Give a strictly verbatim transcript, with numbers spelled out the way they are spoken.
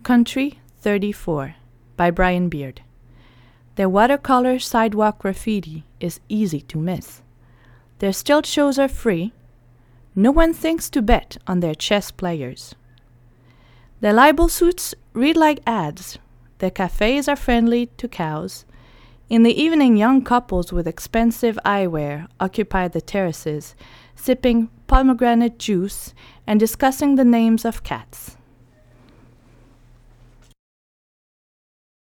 Country thirty-four by Brian Beard. Their watercolor sidewalk graffiti is easy to miss. Their stilt shows are free. No one thinks to bet on their chess players. Their libel suits read like ads. Their cafes are friendly to cows. In the evening, young couples with expensive eyewear occupy the terraces, sipping pomegranate juice and discussing the names of cats.